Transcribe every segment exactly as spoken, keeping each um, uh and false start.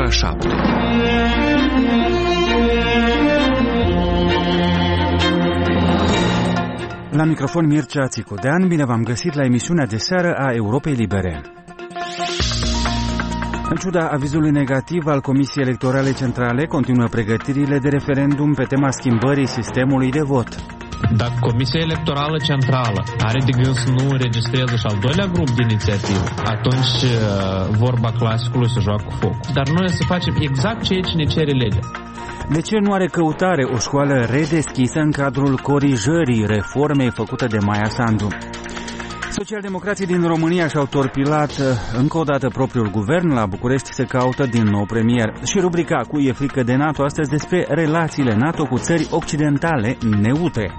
șapte. La microfon Mircea Țicudean, bine v-am găsit la emisiunea de seară a Europei Libere. În ciuda avizului negativ al Comisiei Electorale Centrale, continuă pregătirile de referendum pe tema schimbării sistemului de vot. Dacă Comisia Electorală Centrală are de gând să nu înregistreze și al doilea grup de inițiativă, atunci vorba clasicului se joacă cu foc. Dar noi să facem exact ceea ce ne cere legea. De ce nu are căutare o școală redeschisă în cadrul corijării reformei făcute de Maia Sandu? Socialdemocrații din România și-au torpilat încă o dată propriul guvern. La București se caută din nou premier. Și rubrica Cui e frică de NATO astăzi despre relațiile NATO cu țări occidentale neutre.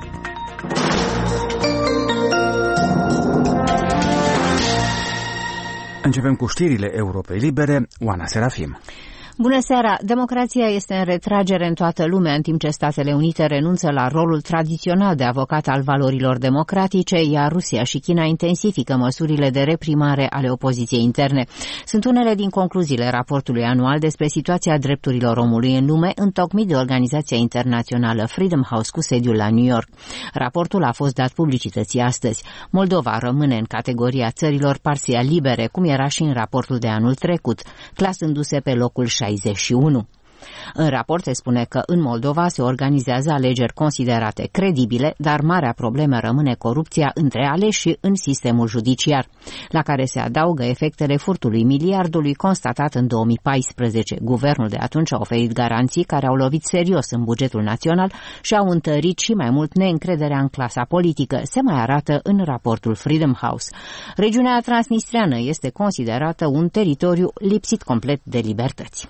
Începem cu știrile Europei Libere. Oana Serafim. Bună seara! Democrația este în retragere în toată lumea, în timp ce Statele Unite renunță la rolul tradițional de avocat al valorilor democratice, iar Rusia și China intensifică măsurile de reprimare ale opoziției interne. Sunt unele din concluziile raportului anual despre situația drepturilor omului în lume, întocmit de organizația internațională Freedom House cu sediul la New York. Raportul a fost dat publicității astăzi. Moldova rămâne în categoria țărilor parțial libere, cum era și în raportul de anul trecut, clasându-se pe locul șaizeci și unu. În raport se spune că în Moldova se organizează alegeri considerate credibile, dar marea problemă rămâne corupția între aleși și în sistemul judiciar, la care se adaugă efectele furtului miliardului constatat în două mii paisprezece. Guvernul de atunci a oferit garanții care au lovit serios în bugetul național și au întărit și mai mult neîncrederea în clasa politică, se mai arată în raportul Freedom House. Regiunea transnistreană este considerată un teritoriu lipsit complet de libertăți.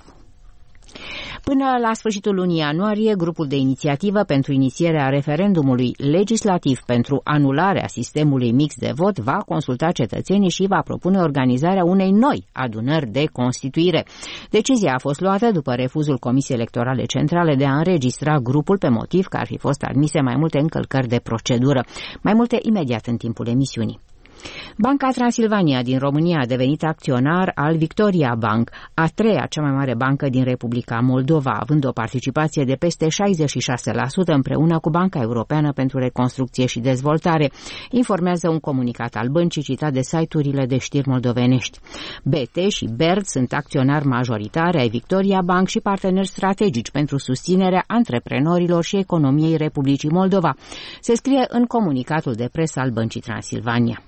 Până la sfârșitul lunii ianuarie, grupul de inițiativă pentru inițierea referendumului legislativ pentru anularea sistemului mix de vot va consulta cetățenii și va propune organizarea unei noi adunări de constituire. Decizia a fost luată după refuzul Comisiei Electorale Centrale de a înregistra grupul pe motiv că ar fi fost admise mai multe încălcări de procedură. Mai multe imediat în timpul emisiunii. Banca Transilvania din România a devenit acționar al Victoria Bank, a treia cea mai mare bancă din Republica Moldova, având o participație de peste șaizeci și șase la sută împreună cu Banca Europeană pentru Reconstrucție și Dezvoltare, informează un comunicat al băncii citat de site-urile de știri moldovenești. B T și B E R D sunt acționari majoritari ai Victoria Bank și parteneri strategici pentru susținerea antreprenorilor și economiei Republicii Moldova, se scrie în comunicatul de presă al Băncii Transilvania.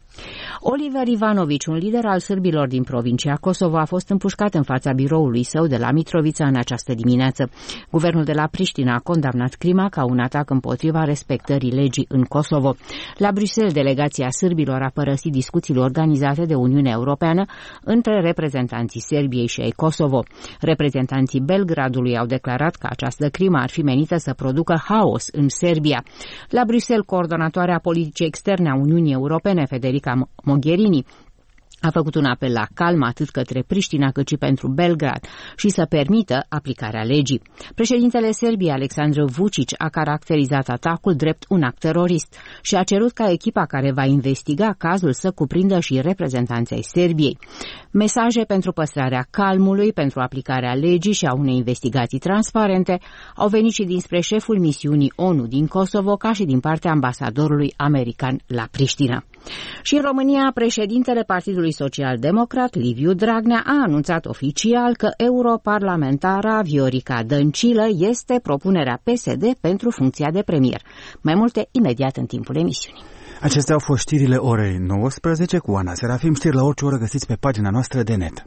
Oliver Ivanović, un lider al sârbilor din provincia Kosovo, a fost împușcat în fața biroului său de la Mitrovița în această dimineață. Guvernul de la Priștina a condamnat crima ca un atac împotriva respectării legii în Kosovo. La Bruxelles, delegația sârbilor a părăsit discuțiile organizate de Uniunea Europeană între reprezentanții Serbiei și ai Kosovo. Reprezentanții Belgradului au declarat că această crimă ar fi menită să producă haos în Serbia. La Bruxelles, coordonatoarea politicii externe a Uniunii Europene, Federica Mogherini, a făcut un apel la calm atât către Priștina cât și pentru Belgrad și să permită aplicarea legii. Președintele Serbiei, Aleksandar Vučić, a caracterizat atacul drept un act terorist și a cerut ca echipa care va investiga cazul să cuprindă și reprezentanții ai Serbiei. Mesaje pentru păstrarea calmului, pentru aplicarea legii și a unei investigații transparente au venit și dinspre șeful misiunii ONU din Kosovo, ca și din partea ambasadorului american la Priștina. Și în România, președintele Partidului Social-Democrat, Liviu Dragnea, a anunțat oficial că europarlamentara Viorica Dăncilă este propunerea P S D pentru funcția de premier. Mai multe imediat în timpul emisiunii. Acestea au fost știrile orei nouăsprezece cu Ana Serafim. Știri la orice oră găsiți pe pagina noastră de net.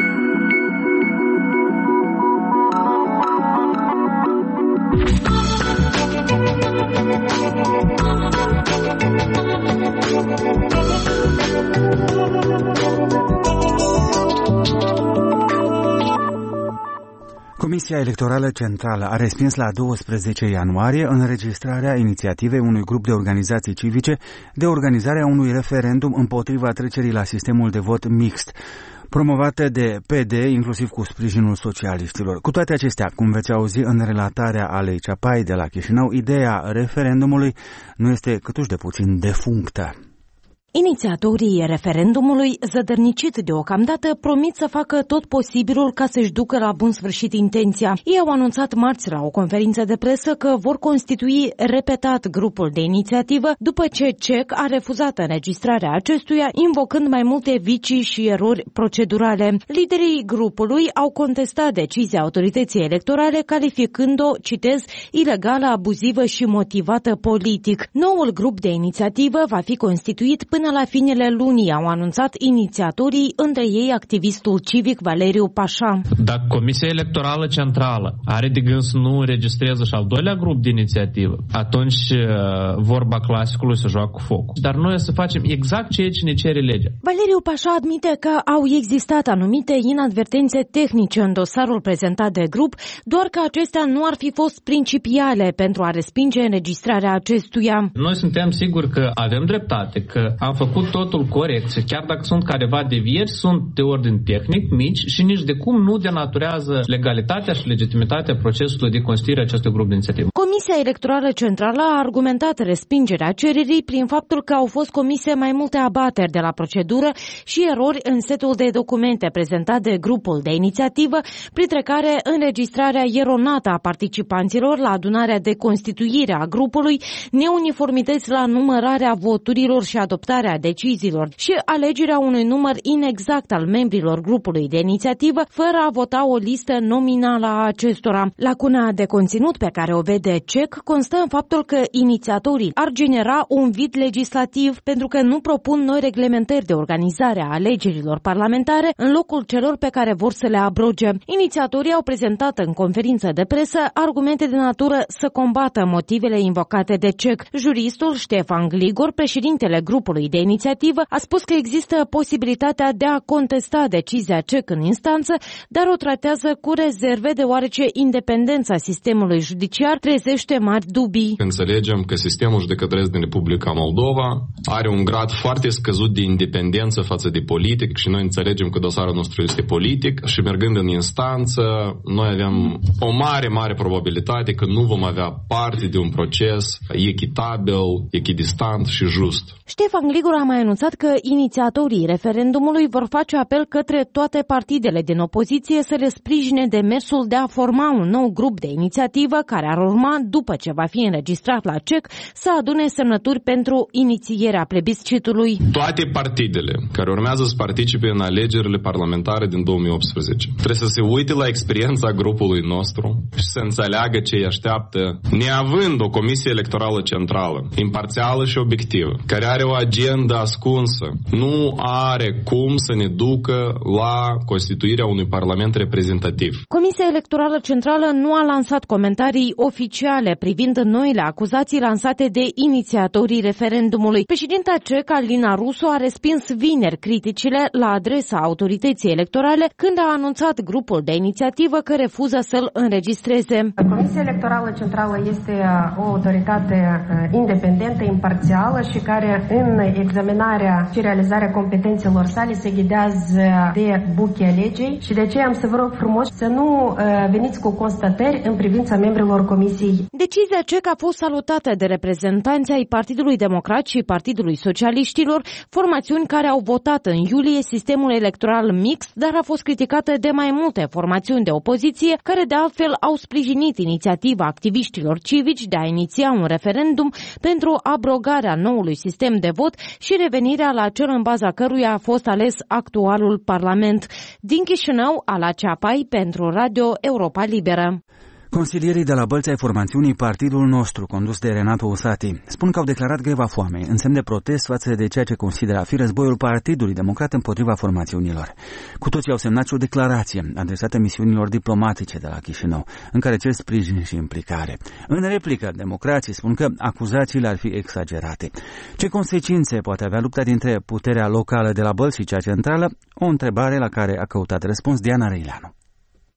Comisia Electorală Centrală a respins la doisprezece ianuarie înregistrarea inițiativei unui grup de organizații civice de organizarea unui referendum împotriva trecerii la sistemul de vot mixt, promovate de P D, inclusiv cu sprijinul socialiștilor. Cu toate acestea, cum veți auzi în relatarea Alei Ceapai de la Chișinău, ideea referendumului nu este câtuși de puțin defunctă. Inițiatorii referendumului, zădărnicit deocamdată, promit să facă tot posibilul ca să-și ducă la bun sfârșit intenția. Ei au anunțat marți la o conferință de presă că vor constitui repetat grupul de inițiativă după ce C E C a refuzat înregistrarea acestuia, invocând mai multe vicii și erori procedurale. Liderii grupului au contestat decizia autorității electorale, calificând-o, citez, ilegală, abuzivă și motivată politic. Noul grup de inițiativă va fi constituit până la finele lunii, au anunțat inițiatorii, între ei activistul civic Valeriu Pașa. Dacă Comisia Electorală Centrală are de gând să nu înregistreze și al doilea grup de inițiativă, atunci vorba clasicului se joacă cu focul. Dar noi o să facem exact ceea ce ne cere legea. Valeriu Pașa admite că au existat anumite inadvertențe tehnice în dosarul prezentat de grup, doar că acestea nu ar fi fost principiale pentru a respinge înregistrarea acestuia. Noi suntem siguri că avem dreptate, că am făcut totul corect și chiar dacă sunt careva devieri, sunt de ordin tehnic, mici și nici de cum nu denaturează legalitatea și legitimitatea procesului de constituire a acestui grup de inițiativă. Comisia Electorală Centrală a argumentat respingerea cererii prin faptul că au fost comise mai multe abateri de la procedură și erori în setul de documente prezentat de grupul de inițiativă, printre care înregistrarea eronată a participanților la adunarea de constituire a grupului, neuniformități la numărarea voturilor și adoptarea deciziilor și alegerea unui număr inexact al membrilor grupului de inițiativă, fără a vota o listă nominală a acestora. Lacuna de conținut pe care o vede C E C constă în faptul că inițiatorii ar genera un vid legislativ pentru că nu propun noi reglementări de organizare a alegerilor parlamentare în locul celor pe care vor să le abroge. Inițiatorii au prezentat în conferință de presă argumente de natură să combată motivele invocate de C E C. Juristul Ștefan Gligor, președintele grupului de inițiativă, a spus că există posibilitatea de a contesta decizia C E C în instanță, dar o tratează cu rezerve deoarece independența sistemului judiciar trezește mari dubii. Înțelegem că sistemul judecătoresc din Republica Moldova are un grad foarte scăzut de independență față de politic și noi înțelegem că dosarul nostru este politic și mergând în instanță, noi avem o mare, mare probabilitate că nu vom avea parte de un proces echitabil, echidistant și just. Ștefan Gligor a mai anunțat că inițiatorii referendumului vor face apel către toate partidele din opoziție să le sprijine demersul de a forma un nou grup de inițiativă care ar urma, după ce va fi înregistrat la C E C, să adune semnături pentru inițierea plebiscitului. Toate partidele care urmează să participe în alegerile parlamentare din două mii optsprezece trebuie să se uite la experiența grupului nostru și să înțeleagă ce îi așteaptă, neavând o comisie electorală centrală, imparțială și obiectivă, care are o agendă ascunsă, nu are cum să ne ducă la constituirea unui parlament reprezentativ. Comisia Electorală Centrală nu a lansat comentarii oficiale privind noile acuzații lansate de inițiatorii referendumului. Președinta C E C, Alina Rusu, a respins vineri criticile la adresa autorității electorale când a anunțat grupul de inițiativă că refuză să-l înregistreze. Comisia Electorală Centrală este o autoritate independentă, imparțială și care în examinarea și realizarea competențelor sale se ghidează de buchea legii și de aceea am să vă rog frumos să nu veniți cu constatări în privința membrilor comisiei. Decizia C E C a fost salutată de reprezentanți ai Partidului Democrat și Partidului Socialiștilor, formațiuni care au votat în iulie sistemul electoral mixt, dar a fost criticată de mai multe formațiuni de opoziție, care de altfel au sprijinit inițiativa activiștilor civici de a iniția un referendum pentru abrogarea noului sistem de vot și revenirea la cel în baza căruia a fost ales actualul Parlament. Din Chișinău, Ala Ceapai pentru Radio Europa Liberă. Consilierii de la Bălți ai formațiunii Partidul Nostru, condus de Renato Usati, spun că au declarat greva foamei, în semn de protest față de ceea ce consideră a fi războiul Partidului Democrat împotriva formațiunilor. Cu toții au semnat și o declarație adresată misiunilor diplomatice de la Chișinău, în care cer sprijin și implicare. În replică, democrații spun că acuzațiile ar fi exagerate. Ce consecințe poate avea lupta dintre puterea locală de la Bălți și cea centrală? O întrebare la care a căutat răspuns Diana Reileanu.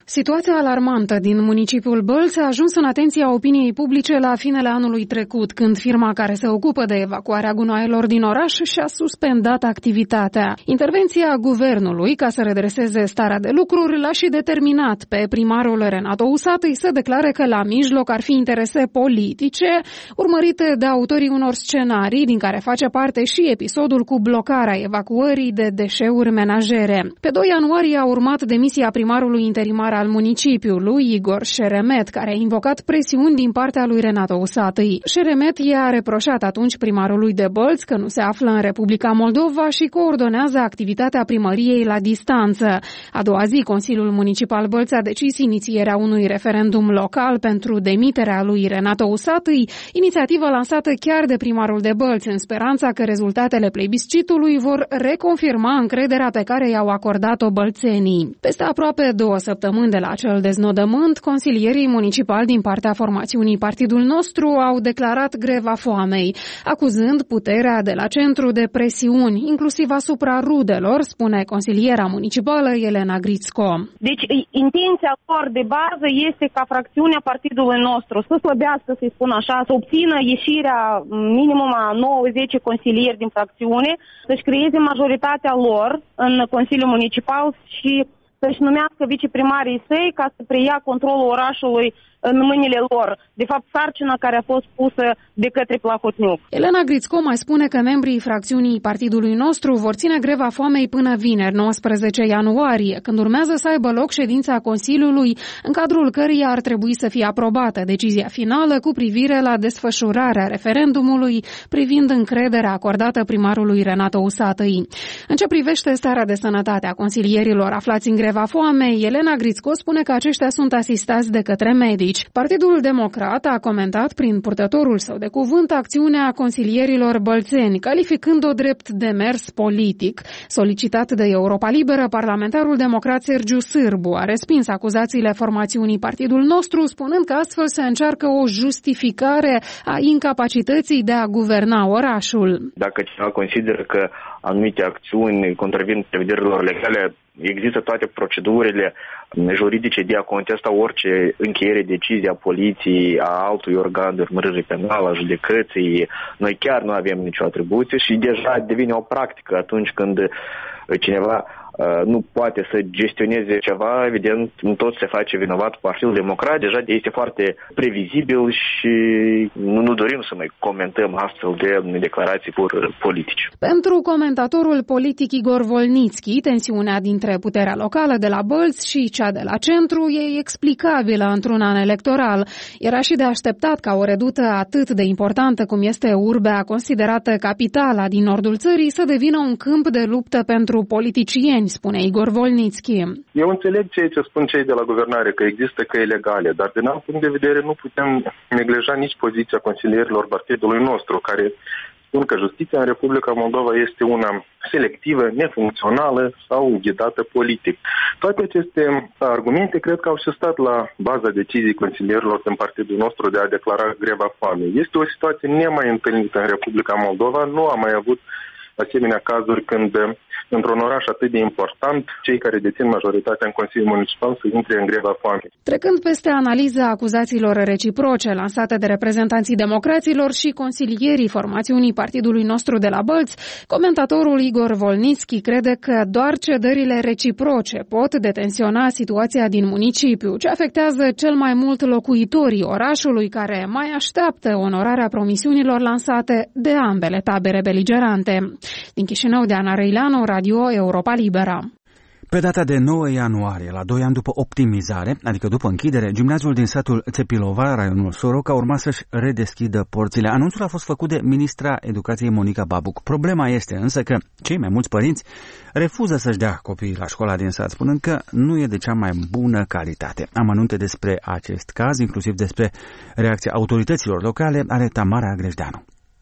Situația alarmantă din municipiul Bălți a ajuns în atenția opiniei publice la finele anului trecut, când firma care se ocupă de evacuarea gunoaielor din oraș și-a suspendat activitatea. Intervenția guvernului, ca să redreseze starea de lucruri, l-a și determinat pe primarul Renato Usatăi să declare că la mijloc ar fi interese politice, urmărite de autorii unor scenarii, din care face parte și episodul cu blocarea evacuării de deșeuri menajere. Pe doi ianuarie a urmat demisia primarului interimar al municipiului, Igor Șeremet, care a invocat presiuni din partea lui Renato Usatăi. Șeremet i-a reproșat atunci primarului de Bălți că nu se află în Republica Moldova și coordonează activitatea primăriei la distanță. A doua zi, Consiliul Municipal Bălți a decis inițierea unui referendum local pentru demiterea lui Renato Usatăi, inițiativă lansată chiar de primarul de Bălți, în speranța că rezultatele plebiscitului vor reconfirma încrederea pe care i-au acordat-o bălțenii. Peste aproape două săptămâni de la acel deznodământ, consilierii municipali din partea formațiunii Partidul Nostru au declarat greva foamei, acuzând puterea de la centru de presiuni, inclusiv asupra rudelor, spune consiliera municipală Elena Grițco. Deci, intenția lor de bază este ca fracțiunea Partidului Nostru să slăbească, să-i spun așa, să obțină ieșirea minimum a nouă zece consilieri din fracțiune, să-și creeze majoritatea lor în Consiliul Municipal și să-și numească viceprimarii săi ca să preia controlul orașului în mâinile lor. De fapt, sarcina care a fost pusă de către Plahotniuc. Elena Grițco mai spune că membrii fracțiunii Partidului Nostru vor ține greva foamei până vineri, nouăsprezece ianuarie, când urmează să aibă loc ședința Consiliului, în cadrul căreia ar trebui să fie aprobată decizia finală cu privire la desfășurarea referendumului privind încrederea acordată primarului Renato Usatăi. În ce privește starea de sănătate a consilierilor aflați în greva foamei, Elena Grițco spune că aceștia sunt asistați de către medici. Partidul Democrat a comentat prin purtătorul său de cuvânt acțiunea consilierilor bălțeni, calificând-o drept demers politic. Solicitat de Europa Liberă, parlamentarul democrat Sergiu Sârbu a respins acuzațiile formațiunii Partidul Nostru, spunând că astfel se încearcă o justificare a incapacității de a guverna orașul. Dacă cineva consideră că anumite acțiuni contravin prevederilor legale, există toate procedurile juridice de a contesta orice încheiere, decizie a poliției, a altui organ de urmărire penală, a judecății. Noi chiar nu avem nicio atribuție și deja devine o practică atunci când cineva nu poate să gestioneze ceva, evident, tot se face vinovat Partidul Democrat. Deja este foarte previzibil și nu, nu dorim să mai comentăm astfel de declarații pur politice. Pentru comentatorul politic Igor Volnițchi, tensiunea dintre puterea locală de la Bălți și cea de la centru e explicabilă într-un an electoral. Era și de așteptat ca o redută atât de importantă cum este Urbea, considerată capitala din nordul țării, să devină un câmp de luptă pentru politicieni, spune Igor Volnițchi. Eu înțeleg ceea ce spun cei de la guvernare, că există căi legale, dar din alt punct de vedere nu putem neglija nici poziția consilierilor partidului nostru, care spun că justiția în Republica Moldova este una selectivă, nefuncțională sau ghidată politic. Toate aceste argumente cred că au și stat la baza deciziei consilierilor din partidul nostru de a declara greva foamei. Este o situație nemai întâlnită în Republica Moldova, nu am mai avut asemenea cazuri când într-un oraș atât de important, cei care dețin majoritatea în Consiliul Municipal să intre în greva foamei. Trecând peste analiza acuzațiilor reciproce lansate de reprezentanții democraților și consilierii formațiunii Partidului Nostru de la Bălți, comentatorul Igor Volnițchi crede că doar cedările reciproce pot detensiona situația din municipiu, ce afectează cel mai mult locuitorii orașului, care mai așteaptă onorarea promisiunilor lansate de ambele tabere beligerante. Din Chișinău, Diana Răileanu, Radio Europa Liberă. Pe data de nouă ianuarie, la doi ani după optimizare, adică după închidere, gimnaziul din satul Țepilova, raionul Soroca, urma să-și redeschidă porțile. Anunțul a fost făcut de ministra Educației Monica Babuc. Problema este însă că cei mai mulți părinți refuză să-și dea copiii la școala din sat, spunând că nu e de cea mai bună calitate. Amănunte despre acest caz, inclusiv despre reacția autorităților locale, are Tamara Grejdeanu.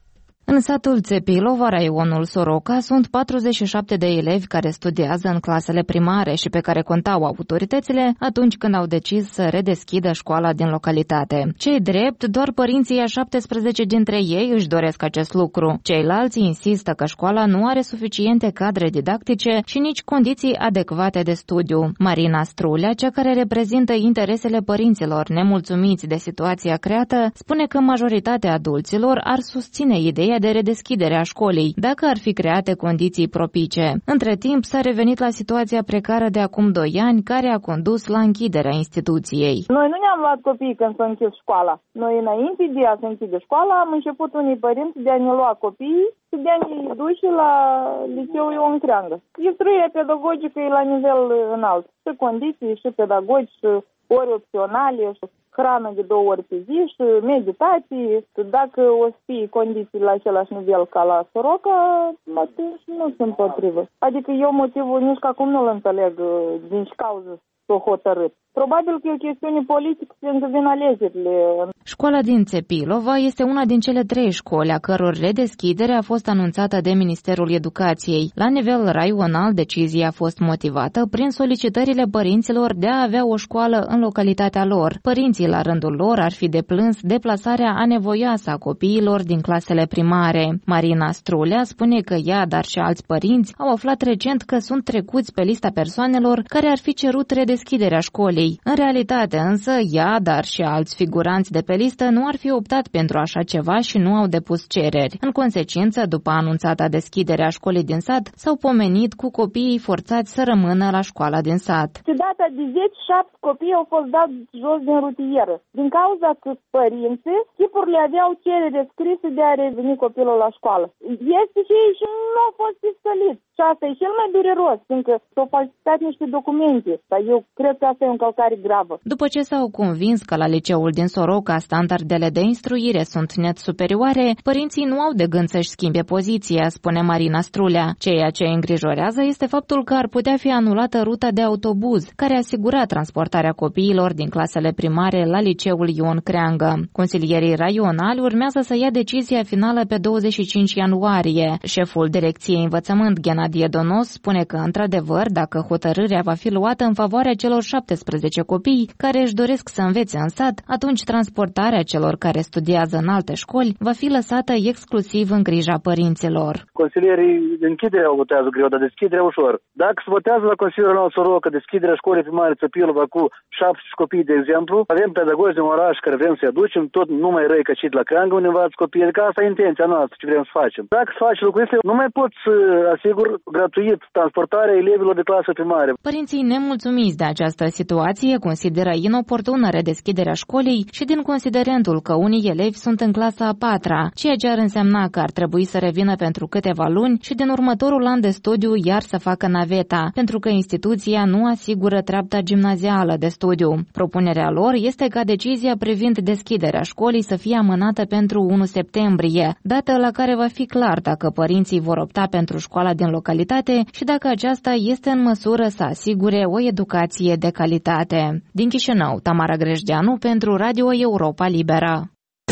În satul Țepilova, raionul Soroca, sunt patruzeci și șapte de elevi care studiază în clasele primare și pe care contau autoritățile atunci când au decis să redeschidă școala din localitate. Cei drept, doar părinții a șaptesprezece dintre ei își doresc acest lucru. Ceilalți insistă că școala nu are suficiente cadre didactice și nici condiții adecvate de studiu. Marina Strulea, cea care reprezintă interesele părinților nemulțumiți de situația creată, spune că majoritatea adulților ar susține ideea de redeschidere a școlii, dacă ar fi create condiții propice. Între timp, s-a revenit la situația precară de acum doi ani, care a condus la închiderea instituției. Noi nu ne-am luat copiii când s-a închis școala. Noi, înainte de a se închide școala, am început unii părinți de a ne lua copiii și de a ne duce la liceul Ion Creangă. Instruirea pedagogică e la nivel înalt. Și condiții, și pedagogi, și ori opționale, și hrană de două ori pe zi și meditații. Dacă o să fie condiții la același nivel ca la Soroca, atunci nu sunt potrivă. Adică eu motivul nici că acum nu-l înțeleg din ce cauză s-o hotărât. Probabil că e o chestiune politică pentru vin alegerile. Școala din Țepilova este una din cele trei școli a căror redeschidere a fost anunțată de Ministerul Educației. La nivel raional, decizia a fost motivată prin solicitările părinților de a avea o școală în localitatea lor. Părinții, la rândul lor, ar fi deplâns deplasarea anevoioasă a copiilor din clasele primare. Marina Strulea spune că ea, dar și alți părinți, au aflat recent că sunt trecuți pe lista persoanelor care ar fi cerut redeschiderea școlii. În realitate însă, ea, dar și alți figuranți de pe listă nu ar fi optat pentru așa ceva și nu au depus cereri. În consecință, după anunțata deschidere a școlii din sat, s-au pomenit cu copiii forțați să rămână la școala din sat. Pe data de zece șapte copii au fost dați jos din rutieră, din cauza că părinții, chipurile aveau cerere scrise de a reveni copilul la școală. Este și ei și nu au fost iscăliți. Și asta e cel mai dureros, fiindcă s-au falsificat niște documente. Dar eu cred că asta e o încălcare gravă. După ce s-au convins că la liceul din Soroca standardele de instruire sunt net superioare, părinții nu au de gând să-și schimbe poziția, spune Marina Strulea. Ceea ce îngrijorează este faptul că ar putea fi anulată ruta de autobuz, care asigura transportarea copiilor din clasele primare la liceul Ion Creangă. Consilierii raionali urmează să ia decizia finală pe douăzeci și cinci ianuarie. Șeful Direcției Învățământ, Ghenadie Donos, spune că, într-adevăr, dacă hotărârea va fi luată în favoarea celor șaptesprezece copii care își doresc să învețe în sat, atunci transportarea celor care studiază în alte școli va fi lăsată exclusiv în grija părinților. Consilierii de închidere au votează greu, dar deschiderea ușor. Dacă se votează la Consiliul Regional Soroca deschiderea școlii primare Țepilova cu șaptesprezece copii, de exemplu, avem pedagogi din oraș care vrem să-i aducem, tot nu mai răi căcit la Creangă unde învață copiii, adică asta e intenția noastră ce vrem să facem. Dacă se face lucrul ăsta, nu mai pot să asigur gratuit transportarea elevilor de clasă primară. Părinții nemulțumiți de această situație consideră inoportună redeschiderea școlii și din considerentul că unii elevi sunt în clasa a patra, ceea ce ar însemna că ar trebui să revină pentru câteva luni și din următorul an de studiu iar să facă naveta, pentru că instituția nu asigură treapta gimnazială de studiu. Propunerea lor este ca decizia privind deschiderea școlii să fie amânată pentru unu septembrie, dată la care va fi clar dacă părinții vor opta pentru școala din localitate și dacă aceasta este în măsură să asigure o educație de calitate. Din Chișinău, Tamara Grejdeanu pentru Radio Europa Liberă.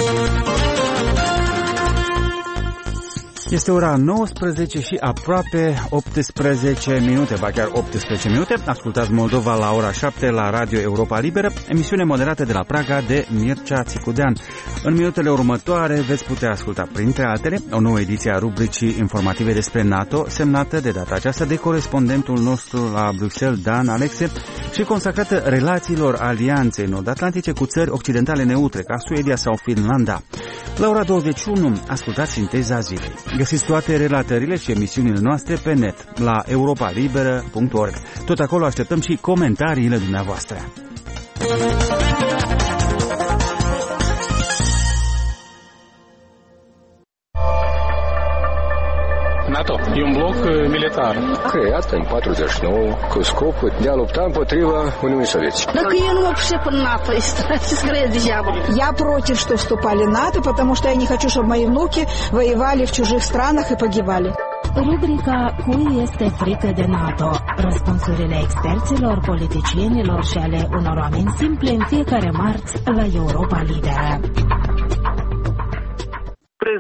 Este ora nouăsprezece și aproape optsprezece minute, ba chiar optsprezece minute. Ascultați Moldova la ora șapte la Radio Europa Liberă, emisiune moderată de la Praga de Mircea Țicudean. În minutele următoare veți putea asculta, printre altele, o nouă ediție a rubricii informative despre NATO, semnată de data aceasta de corespondentul nostru la Bruxelles, Dan Alexe, și consacrată relațiilor alianței nord-atlantice cu țări occidentale neutre, ca Suedia sau Finlanda. La ora douăzeci și unu, ascultați Sinteza Zilei. Găsiți toate relatările și emisiunile noastre pe net, la europa liberă punct org. Tot acolo așteptăm și comentariile dumneavoastră. NATO e un bloc militar creat în patruzeci și nouă cu scopul de a lupta împotriva Uniunii Sovietice. Dacă eu nu mă пришел în НАТО, ce скрыть degeaba. Я против, что вступали в НАТО, потому что я не хочу, чтобы мои внуки воевали в чужих странах и погибали. Rubrica Cui este frică de NATO? Răspunsurile experților, politicienilor și ale unor oameni simpli în fiecare marți la Europa Liberă.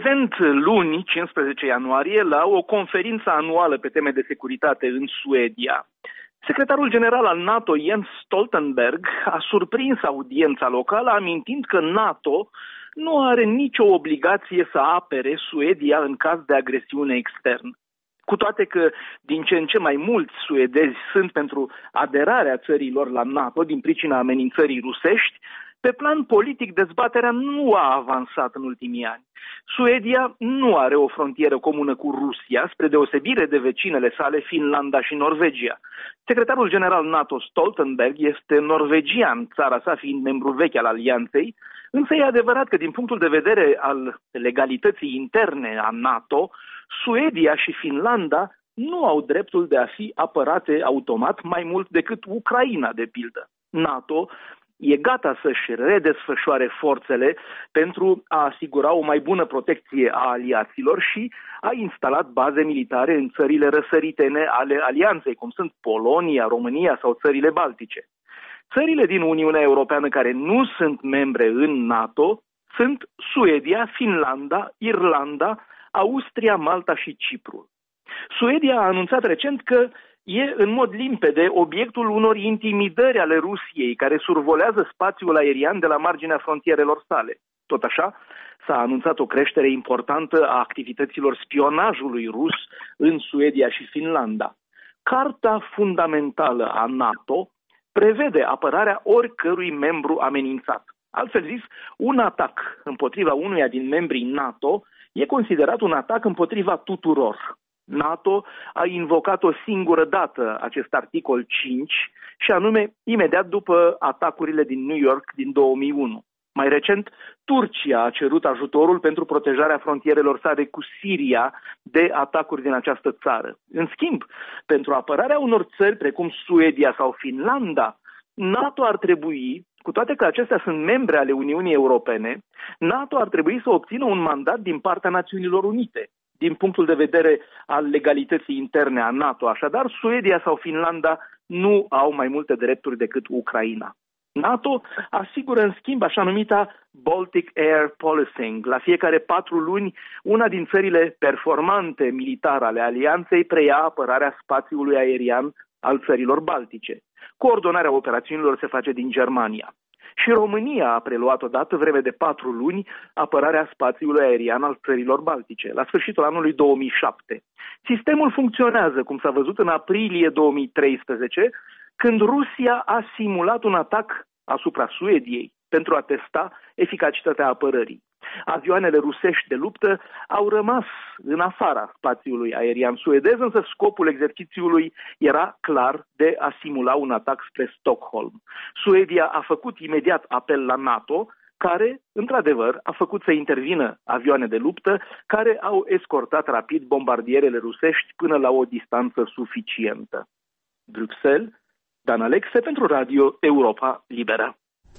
prezent luni, cincisprezece ianuarie, la o conferință anuală pe teme de securitate în Suedia. Secretarul general al NATO, Jens Stoltenberg, a surprins audiența locală amintind că NATO nu are nicio obligație să apere Suedia în caz de agresiune externă. Cu toate că din ce în ce mai mulți suedezi sunt pentru aderarea țărilor la NATO din pricina amenințării rusești, pe plan politic dezbaterea nu a avansat în ultimii ani. Suedia nu are o frontieră comună cu Rusia, spre deosebire de vecinele sale Finlanda și Norvegia. Secretarul general NATO Stoltenberg este norvegian, țara sa fiind membru vechi al alianței, însă e adevărat că din punctul de vedere al legalității interne a NATO, Suedia și Finlanda nu au dreptul de a fi apărate automat mai mult decât Ucraina, de pildă. NATO e gata să-și redesfășoare forțele pentru a asigura o mai bună protecție a aliaților și a instalat baze militare în țările răsăritene ale alianței, cum sunt Polonia, România sau țările Baltice. Țările din Uniunea Europeană care nu sunt membre în NATO sunt Suedia, Finlanda, Irlanda, Austria, Malta și Cipru. Suedia a anunțat recent că e în mod limpede obiectul unor intimidări ale Rusiei, care survolează spațiul aerian de la marginea frontierelor sale. Tot așa, s-a anunțat o creștere importantă a activităților spionajului rus în Suedia și Finlanda. Carta fundamentală a NATO prevede apărarea oricărui membru amenințat. Altfel zis, un atac împotriva unuia din membrii NATO e considerat un atac împotriva tuturor. NATO a invocat o singură dată acest articol cinci și anume imediat după atacurile din New York din două mii unu. Mai recent, Turcia a cerut ajutorul pentru protejarea frontierelor sale cu Siria de atacuri din această țară. În schimb, pentru apărarea unor țări precum Suedia sau Finlanda, NATO ar trebui, cu toate că acestea sunt membre ale Uniunii Europene, NATO ar trebui să obțină un mandat din partea Națiunilor Unite. Din punctul de vedere al legalității interne a NATO, așadar, Suedia sau Finlanda nu au mai multe drepturi decât Ucraina. NATO asigură, în schimb, așa numita Baltic Air Policing. La fiecare patru luni, una din țările performante militare ale alianței preia apărarea spațiului aerian al țărilor baltice. Coordonarea operațiunilor se face din Germania. Și România a preluat odată, vreme de patru luni, apărarea spațiului aerian al țărilor baltice, la sfârșitul anului două mii șapte. Sistemul funcționează, cum s-a văzut în aprilie două mii treisprezece, când Rusia a simulat un atac asupra Suediei pentru a testa eficacitatea apărării. Avioanele rusești de luptă au rămas în afara spațiului aerian suedez, însă scopul exercițiului era clar de a simula un atac spre Stockholm. Suedia a făcut imediat apel la NATO, care, într-adevăr, a făcut să intervină avioane de luptă care au escortat rapid bombardierele rusești până la o distanță suficientă. Bruxelles, Dan Alexe pentru Radio Europa Liberă.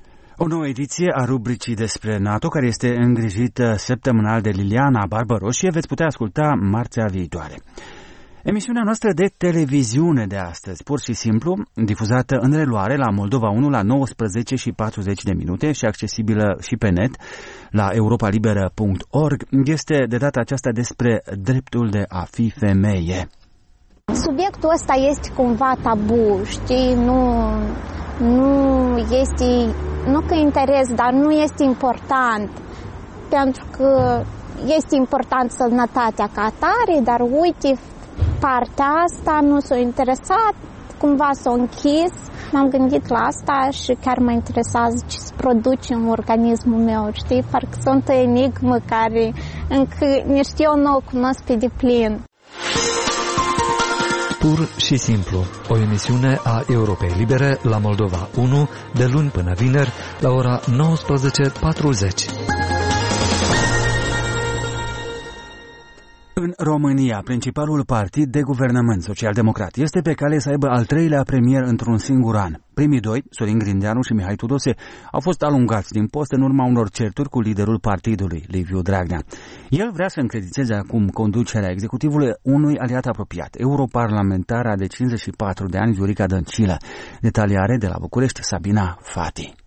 O nouă ediție a rubricii despre NATO, care este îngrijită săptămânal de Liliana Barbaroșie, veți putea asculta marțea viitoare. Emisiunea noastră de televiziune de astăzi, pur și simplu, difuzată în reluare la Moldova unu la nouăsprezece și patruzeci de minute și accesibilă și pe net la europa liberă punct org, este de data aceasta despre dreptul de a fi femeie. Subiectul ăsta este cumva tabu, știi, nu, nu este, nu că interes, dar nu este important, pentru că este important sănătatea ca atare, dar uite, partea asta nu s-a interesat, cumva s-a închis. M-am gândit la asta și chiar mă interesează ce se produce în organismul meu, știi, parcă sunt o enigmă care încă nici eu nu o cunosc pe deplin. Pur și simplu, o emisiune a Europei Libere la Moldova unu, de luni până vineri, la ora nouăsprezece patruzeci. În România, principalul partid de guvernământ social-democrat este pe cale să aibă al treilea premier într-un singur an. Primii doi, Sorin Grindeanu și Mihai Tudose, au fost alungați din post în urma unor certuri cu liderul partidului, Liviu Dragnea. El vrea să încredințeze acum conducerea executivului unui aliat apropiat, europarlamentara de cincizeci și patru de ani, Viorica Dăncilă. Detalii are de la București, Sabina Fati.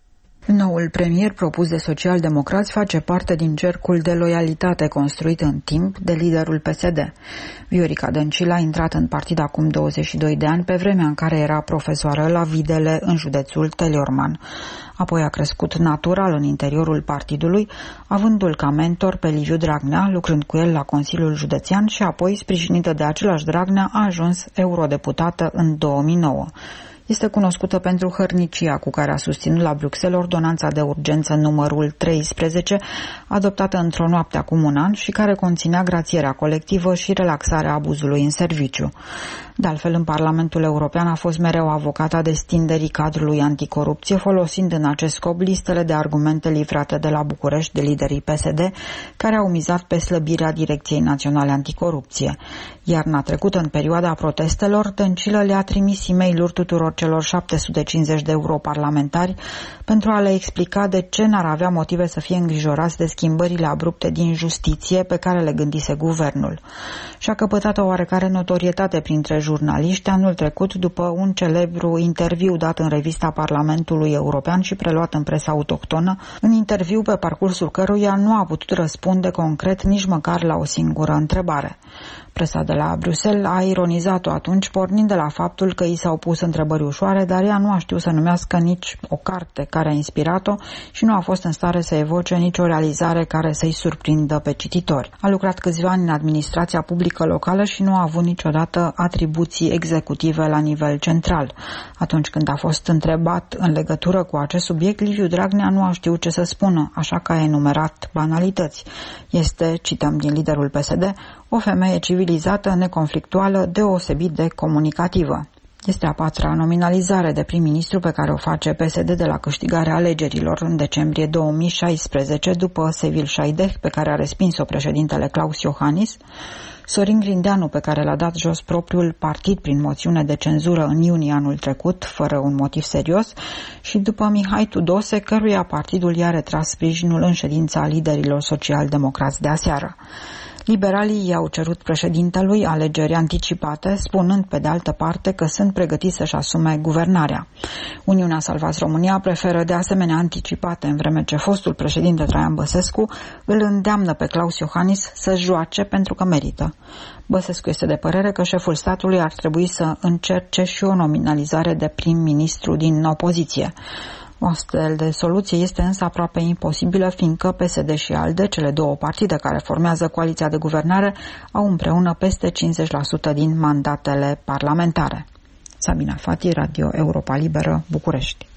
Noul premier propus de socialdemocrați face parte din cercul de loialitate construit în timp de liderul P S D. Viorica Dăncilă a intrat în partid acum douăzeci și doi de ani, pe vremea în care era profesoară la Videle, în județul Teleorman. Apoi a crescut natural în interiorul partidului, avându-l ca mentor pe Liviu Dragnea, lucrând cu el la Consiliul Județean și apoi, sprijinită de același Dragnea, a ajuns eurodeputată în două mii nouă. Este cunoscută pentru hărnicia cu care a susținut la Bruxelles ordonanța de urgență numărul treisprezece, adoptată într-o noapte acum un an și care conținea grațierea colectivă și relaxarea abuzului în serviciu. De altfel, în Parlamentul European a fost mereu avocata destinderii cadrului anticorupție, folosind în acest scop listele de argumente livrate de la București de liderii P S D, care au mizat pe slăbirea Direcției Naționale Anticorupție. Iarna trecută, în perioada protestelor, Dăncilă le-a trimis e-mail-uri tuturor celor șapte sute cincizeci de europarlamentari pentru a le explica de ce n-ar avea motive să fie îngrijorați de schimbările abrupte din justiție pe care le gândise guvernul. Și-a căpătat o oarecare notorietate printre jurnaliști anul trecut după un celebru interviu dat în revista Parlamentului European și preluat în presa autohtonă, un interviu pe parcursul căruia nu a putut răspunde concret nici măcar la o singură întrebare. Presa de la Bruxelles a ironizat-o atunci, pornind de la faptul că i s-au pus întrebări ușoare, dar ea nu a știut să numească nici o carte care a inspirat-o și nu a fost în stare să evoce nicio realizare care să-i surprindă pe cititori. A lucrat câțiva ani în administrația publică locală și nu a avut niciodată atribuții executive la nivel central. Atunci când a fost întrebat în legătură cu acest subiect, Liviu Dragnea nu a știut ce să spună, așa că a enumerat banalități. Este, cităm din liderul P S D, o femeie civilizată, neconflictuală, deosebit de comunicativă. Este a patra nominalizare de prim-ministru pe care o face P S D de la câștigarea alegerilor în decembrie două mii șaisprezece, după Sevil Șaideh, pe care a respins-o președintele Klaus Iohannis, Sorin Grindeanu, pe care l-a dat jos propriul partid prin moțiune de cenzură în iunie anul trecut, fără un motiv serios, și după Mihai Tudose, căruia partidul i-a retras sprijinul în ședința liderilor social-democrați de aseară. Liberalii i-au cerut președintelui alegeri anticipate, spunând pe de altă parte că sunt pregătiți să-și asume guvernarea. Uniunea Salvați România preferă de asemenea anticipate, în vreme ce fostul președinte Traian Băsescu îl îndeamnă pe Klaus Iohannis să joace pentru că merită. Băsescu este de părere că șeful statului ar trebui să încerce și o nominalizare de prim-ministru din opoziție. O astfel de soluție este însă aproape imposibilă, fiindcă P S D și ALDE, cele două partide care formează coaliția de guvernare, au împreună peste cincizeci la sută din mandatele parlamentare. Sabina Fati, Radio Europa Liberă, București.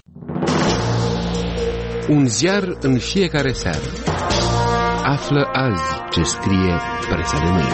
Un ziar în fiecare seară. Află azi ce scrie presa de mâine.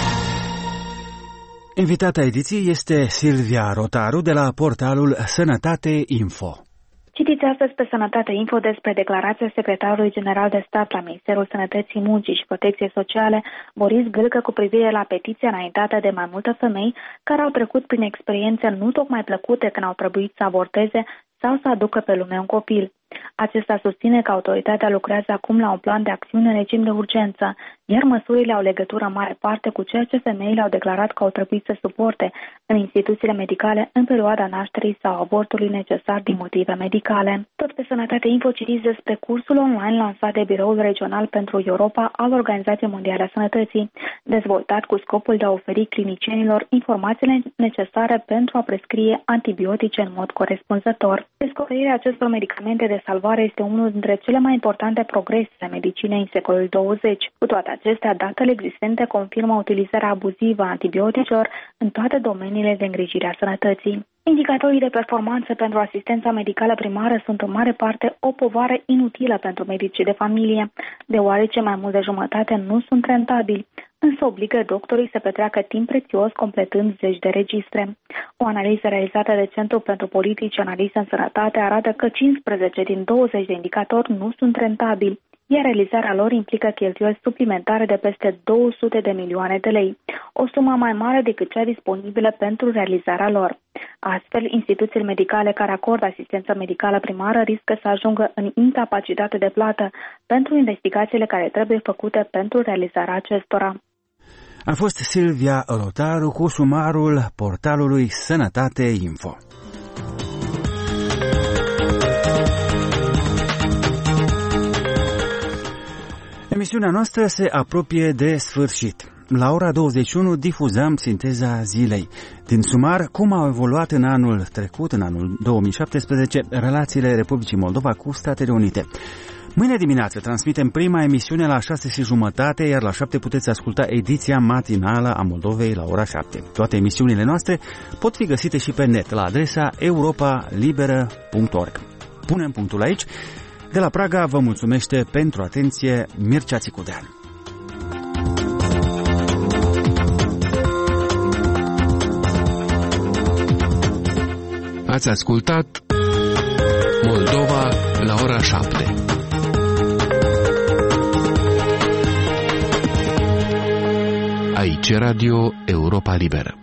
Invitata ediției este Silvia Rotaru de la portalul Sănătate Info. Citiți astăzi pe Sănătate Info despre declarația secretarului general de stat la Ministerul Sănătății, Muncii și Protecției Sociale, Boris Gâlcă, cu privire la petiția înaintată de mai multe femei care au trecut prin experiențe nu tocmai plăcute când au trebuit să avorteze sau să aducă pe lume un copil. Acesta susține că autoritatea lucrează acum la un plan de acțiune în regim de urgență, iar măsurile au legătură în mare parte cu ceea ce femeile au declarat că au trebuit să suporte în instituțiile medicale în perioada nașterii sau avortului necesar din motive medicale. Tot pe Sănătate Info citiți despre cursul online lansat de Biroul Regional pentru Europa al Organizației Mondiale a Sănătății, dezvoltat cu scopul de a oferi clinicienilor informațiile necesare pentru a prescrie antibiotice în mod corespunzător. Descoperirea acestor medicamente de salvare este unul dintre cele mai importante progrese ale medicinei în secolul douăzeci. Cu toate acestea, datele existente confirmă utilizarea abuzivă a antibioticelor în toate domeniile de îngrijire a sănătății. Indicatorii de performanță pentru asistența medicală primară sunt în mare parte o povară inutilă pentru medicii de familie, deoarece mai mult de jumătate nu sunt rentabili, însă obligă doctorii să petreacă timp prețios completând zeci de registre. O analiză realizată de Centrul pentru Politici Analiză în Sănătate arată că cincisprezece din douăzeci de indicatori nu sunt rentabili, iar realizarea lor implică cheltuieli suplimentare de peste două sute de milioane de lei, o sumă mai mare decât cea disponibilă pentru realizarea lor. Astfel, instituțiile medicale care acordă asistență medicală primară riscă să ajungă în incapacitate de plată pentru investigațiile care trebuie făcute pentru realizarea acestora. A fost Silvia Rotaru cu sumarul portalului Sănătate Info. Emisiunea noastră se apropie de sfârșit. La ora douăzeci și unu difuzăm sinteza zilei. Din sumar, cum au evoluat în anul trecut, în anul două mii șaptesprezece, relațiile Republicii Moldova cu Statele Unite. Mâine dimineață transmitem prima emisiune la șase și jumătate, iar la șapte puteți asculta ediția matinală a Moldovei la ora șapte. Toate emisiunile noastre pot fi găsite și pe net la adresa europa liberă punct org. Punem punctul aici. De la Praga vă mulțumește pentru atenție Mircea Țicudean. Ați ascultat Moldova la ora șapte. Aici Radio Europa Liberă.